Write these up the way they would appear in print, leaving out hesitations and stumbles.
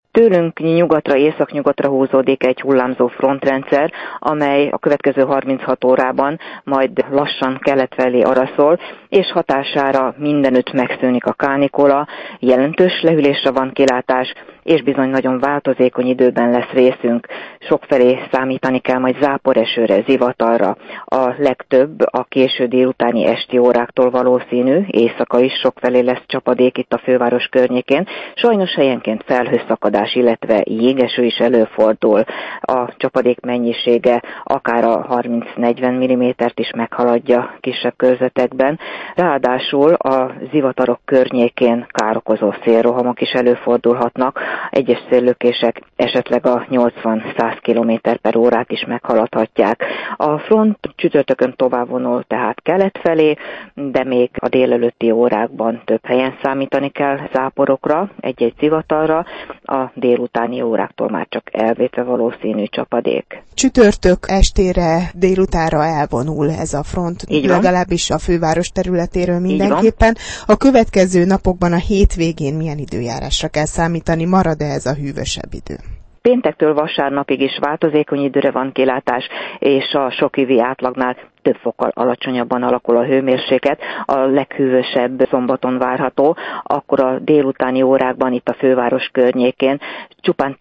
Tőlünk nyugatra, északnyugatra húzódik egy hullámzó frontrendszer, amely a következő 36 órában majd lassan kelet felé araszol, és hatására mindenütt megszűnik a kánikula, jelentős lehűlésre van kilátás, és bizony nagyon változékony időben lesz részünk. Sokfelé számítani kell majd záporesőre, zivatarra. A legtöbb a késő délutáni esti óráktól valószínű, éjszaka is sokfelé lesz csapadék itt a főváros környékén. Sajnos helyenként felhőszakadás, illetve jégeső is előfordul. A csapadék mennyisége akár a 30-40 mm-t is meghaladja kisebb körzetekben. Ráadásul a zivatarok környékén károkozó szélrohamok is előfordulhatnak. Egyes széllökések esetleg a 80-100 km/h is meghaladhatják. A front csütörtökön tovább vonul tehát kelet felé, de még a délelőtti órákban több helyen számítani kell záporokra, egy-egy zivatarra, a délutáni óráktól már csak elvétve valószínű csapadék. Csütörtök estére, délutánra elvonul ez a front, legalábbis a főváros területéről mindenképpen. A következő napokban, a hétvégén milyen időjárásra kell számítani? Marad-e ez a hűvösebb idő? Péntektől vasárnapig is változékony időre van kilátás, és a sokévi átlagnál több fokkal alacsonyabban alakul a hőmérséklet. A leghűvösebb szombaton várható, akkor a délutáni órákban itt a főváros környékén csupán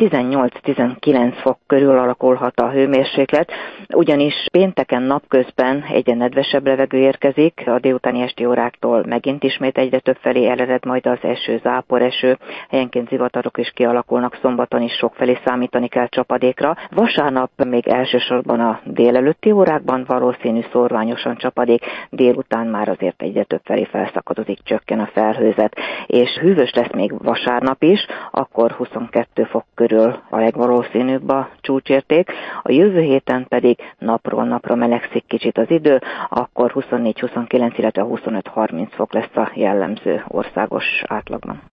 18-19 fok körül alakulhat a hőmérséklet, ugyanis pénteken napközben egyre nedvesebb levegő érkezik, a délutáni esti óráktól megint ismét egyre több felé elered majd az eső, záporeső, helyenként zivatarok is kialakulnak, szombaton is sokfelé számítani kell csapadékra. Vasárnap még elsősorban a délelőtti órákban valószínű szórványosan csapadék, délután már azért egyre több felé felszakadozik, csökken a felhőzet, és hűvös lesz még vasárnap is, akkor 22 fok körül a legvalószínűbb a csúcsérték, a jövő héten pedig napról napra melegszik kicsit az idő, akkor 24-29, illetve 25-30 fok lesz a jellemző országos átlagban.